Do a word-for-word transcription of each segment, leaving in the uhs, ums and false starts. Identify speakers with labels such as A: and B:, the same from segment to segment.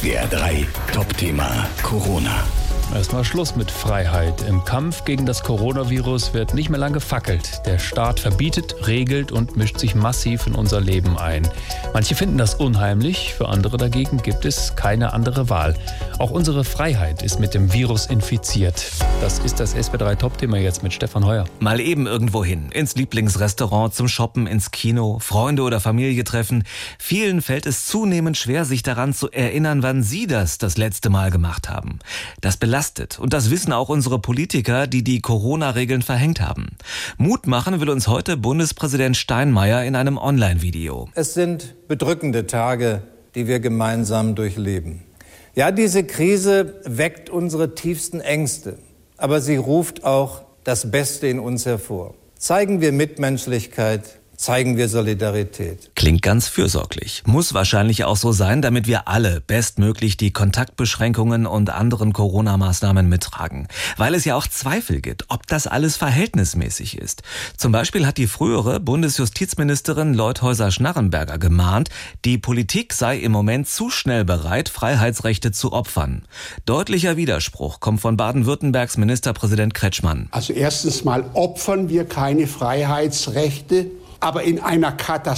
A: W R drei Top-Thema Corona.
B: Erstmal Schluss mit Freiheit. Im Kampf gegen das Coronavirus wird nicht mehr lang gefackelt. Der Staat verbietet, regelt und mischt sich massiv in unser Leben ein. Manche finden das unheimlich, für andere dagegen gibt es keine andere Wahl. Auch unsere Freiheit ist mit dem Virus infiziert. Das ist das S W R drei Top-Thema jetzt mit Stefan Heuer.
C: Mal eben irgendwo hin, ins Lieblingsrestaurant, zum Shoppen, ins Kino, Freunde oder Familie treffen. Vielen fällt es zunehmend schwer, sich daran zu erinnern, wann sie das das letzte Mal gemacht haben. Das belastet. Und das wissen auch unsere Politiker, die die Corona-Regeln verhängt haben. Mut machen will uns heute Bundespräsident Steinmeier in einem Online-Video.
D: Es sind bedrückende Tage, die wir gemeinsam durchleben. Ja, diese Krise weckt unsere tiefsten Ängste, aber sie ruft auch das Beste in uns hervor. Zeigen wir Mitmenschlichkeit, zeigen wir Solidarität.
C: Klingt ganz fürsorglich. Muss wahrscheinlich auch so sein, damit wir alle bestmöglich die Kontaktbeschränkungen und anderen Corona-Maßnahmen mittragen. Weil es ja auch Zweifel gibt, ob das alles verhältnismäßig ist. Zum Beispiel hat die frühere Bundesjustizministerin Leuthäuser-Schnarrenberger gemahnt, die Politik sei im Moment zu schnell bereit, Freiheitsrechte zu opfern. Deutlicher Widerspruch kommt von Baden-Württembergs Ministerpräsident Kretschmann.
E: Also erstens mal opfern wir keine Freiheitsrechte. Aber in einer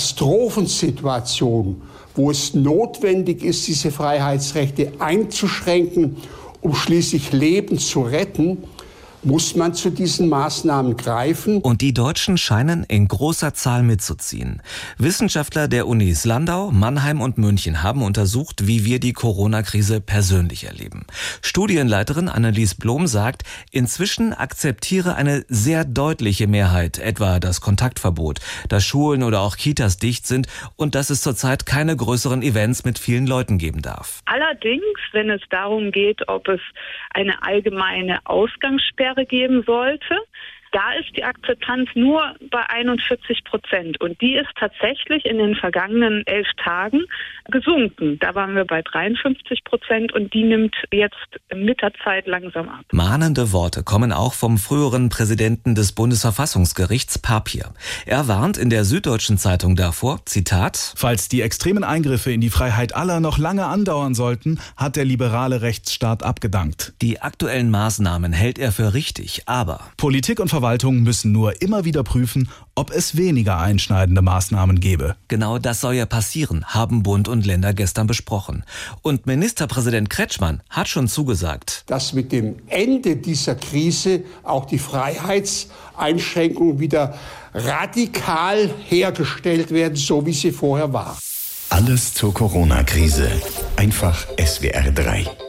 E: Katastrophensituation, wo es notwendig ist, diese Freiheitsrechte einzuschränken, um schließlich Leben zu retten, muss man zu diesen Maßnahmen greifen.
C: Und die Deutschen scheinen in großer Zahl mitzuziehen. Wissenschaftler der Unis Landau, Mannheim und München haben untersucht, wie wir die Corona-Krise persönlich erleben. Studienleiterin Annelies Blom sagt, inzwischen akzeptiere eine sehr deutliche Mehrheit etwa das Kontaktverbot, dass Schulen oder auch Kitas dicht sind und dass es zurzeit keine größeren Events mit vielen Leuten geben darf.
F: Allerdings, wenn es darum geht, ob es eine allgemeine Ausgangssperre geben sollte, da ist die Akzeptanz nur bei einundvierzig Prozent. Und die ist tatsächlich in den vergangenen elf Tagen gesunken. Da waren wir bei dreiundfünfzig Prozent und die nimmt jetzt mit der Zeit langsam ab.
C: Mahnende Worte kommen auch vom früheren Präsidenten des Bundesverfassungsgerichts Papier. Er warnt in der Süddeutschen Zeitung davor, Zitat:
G: Falls die extremen Eingriffe in die Freiheit aller noch lange andauern sollten, hat der liberale Rechtsstaat abgedankt.
C: Die aktuellen Maßnahmen hält er für richtig, aber
G: Politik und Verwaltung müssen nur immer wieder prüfen, ob es weniger einschneidende Maßnahmen gäbe.
C: Genau das soll ja passieren, haben Bund und Länder gestern besprochen. Und Ministerpräsident Kretschmann hat schon zugesagt,
E: dass mit dem Ende dieser Krise auch die Freiheitseinschränkungen wieder radikal hergestellt werden, so wie sie vorher war.
A: Alles zur Corona-Krise. Einfach S W R drei.